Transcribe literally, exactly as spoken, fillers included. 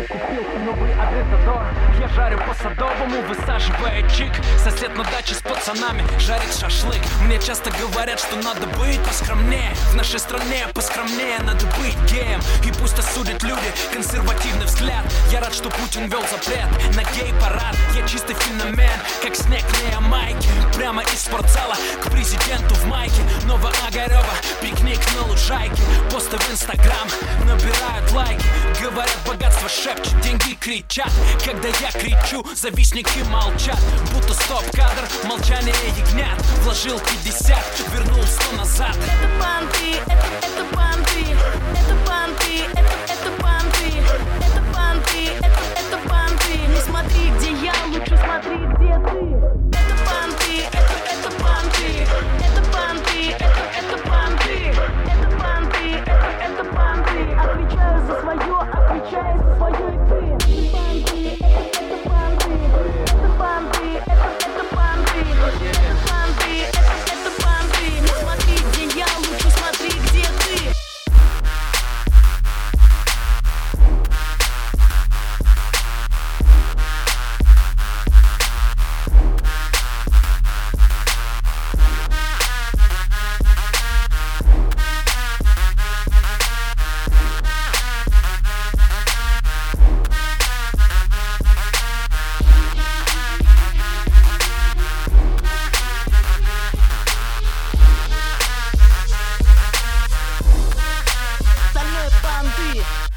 себе купил новый Авентадор. Я жарю по-садовому, высаживая чик. Сосед на даче с пацанами жарит шашлык. Мне часто говорят, что надо быть поскромнее. В нашей стране поскромнее надо быть геем. И пусть осудят люди консервативный взгляд. Я рад, что Путин вел запрет на гей-парад. Я чистый феномен, как снег на Ямайке. Прямо из спортзала к президенту в майке. Новая Огарева, пикник на лужайке. Посты в Инстаграм набирают лайки. Говорят, богатство шепчет, деньги кричат. Когда я кричу, завистники молчат. Будто стоп-кадр, молчание ягнят. Вложил пятьдесят, вернул сто назад. Это банты, это, это банты. Это банты, это, это банты. Это банты, это, это банты. Не смотри, где я, лучше смотри, где ты. Это банты, это, это банты. Это банты, это, это банты. Это банты, это, это банты. Отвечаю за свое, отвечаю за свое и ты. Банты, это, это банты. Это банты, это, это банты. Это банты, это, это банты. Не смотри, где я, лучше смотри, где ты. Стальной банты.